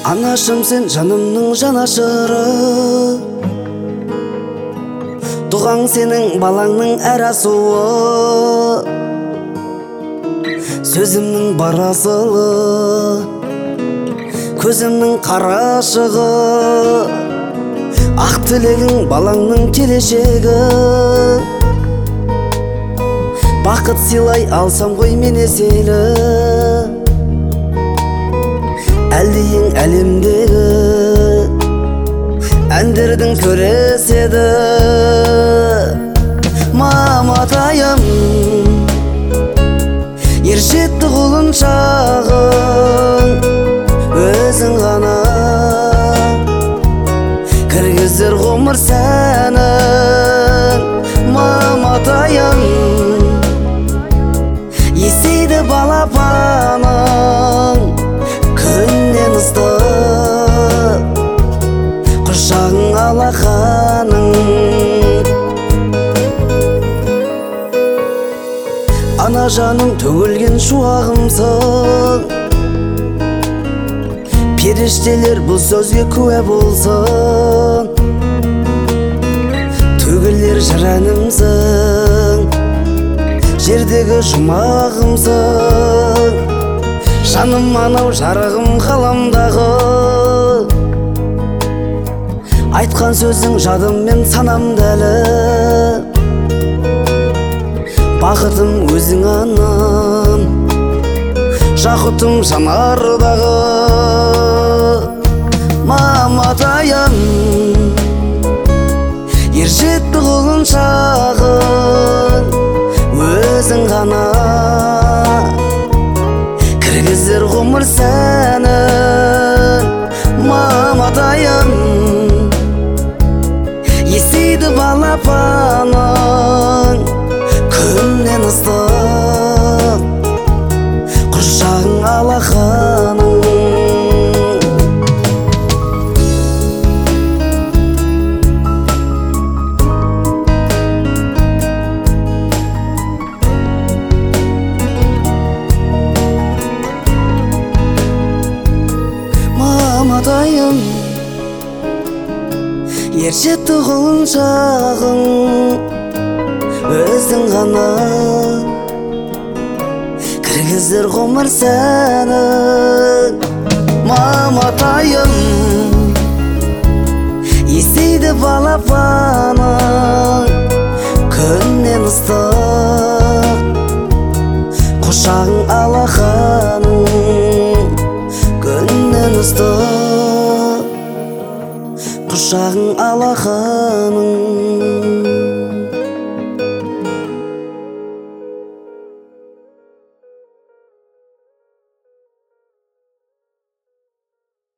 Анашым, сен жанымның жанашыры, туған сенің балаңның әр асуы, сөзімнің бар асылы, көзімнің қарашығы, ақ тілегің балаңның келешегі. Бақыт сыйлай алсам ғой мен еселі, әлдейін әлемдегі әндердің көреседі. Маматайым, ержетті құлыншағың, өзің ғана кіргізер ғұмыр сәнін. Маматайым, есейді балапаның, күннен ыстық құшағың алақаның. Ана жаным, төгілген шуағымсың, періштелер бұл сөзге куә болсын. Төгілер жыр әнімсің, жердегі жұмағымсың. Жаным анау жарығым қаламдағы, айтқан сөзің жадыммен санамда әлі. Бақытым өзің анам, жақұтым жанардағы. Маматайым, ержетті құлыншағың, өзің ғана кіргізер ғұмыр сәнін. Маматайым, есейді балапаның, күннен ыстық құшағың алақаның. Маматайым, ержетті құлыншағың, өзің ғана кіргізер ғұмыр сәнін. Маматайым, есейді балапаның, күннен ыстық құшағың алақаның. Күннен ыстық құшағың алақаның.